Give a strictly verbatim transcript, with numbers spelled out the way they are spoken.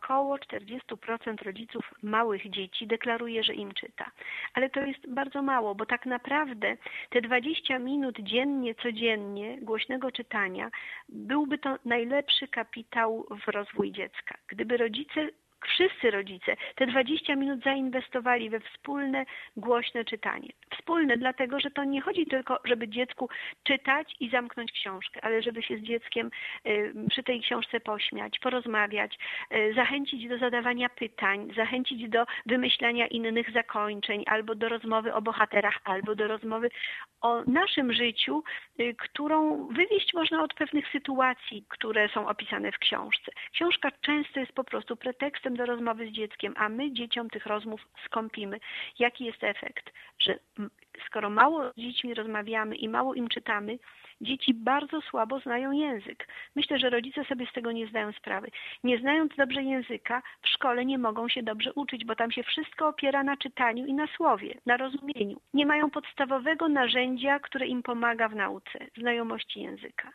około czterdzieści procent rodziców małych dzieci deklaruje, że im czyta. Ale to jest bardzo mało, bo tak naprawdę te dwadzieścia minut dziennie, codziennie głośnego czytania byłby to najlepszy kapitał w rozwój dziecka. Gdyby rodzice Wszyscy rodzice te dwadzieścia minut zainwestowali we wspólne, głośne czytanie. Wspólne dlatego, że to nie chodzi tylko, żeby dziecku czytać i zamknąć książkę, ale żeby się z dzieckiem przy tej książce pośmiać, porozmawiać, zachęcić do zadawania pytań, zachęcić do wymyślania innych zakończeń, albo do rozmowy o bohaterach, albo do rozmowy o naszym życiu, którą wywieźć można od pewnych sytuacji, które są opisane w książce. Książka często jest po prostu pretekstem do rozmowy z dzieckiem, a my dzieciom tych rozmów skąpimy. Jaki jest efekt? Że skoro mało z dziećmi rozmawiamy i mało im czytamy, dzieci bardzo słabo znają język. Myślę, że rodzice sobie z tego nie zdają sprawy. Nie znając dobrze języka, w szkole nie mogą się dobrze uczyć, bo tam się wszystko opiera na czytaniu i na słowie, na rozumieniu. Nie mają podstawowego narzędzia, które im pomaga w nauce, znajomości języka.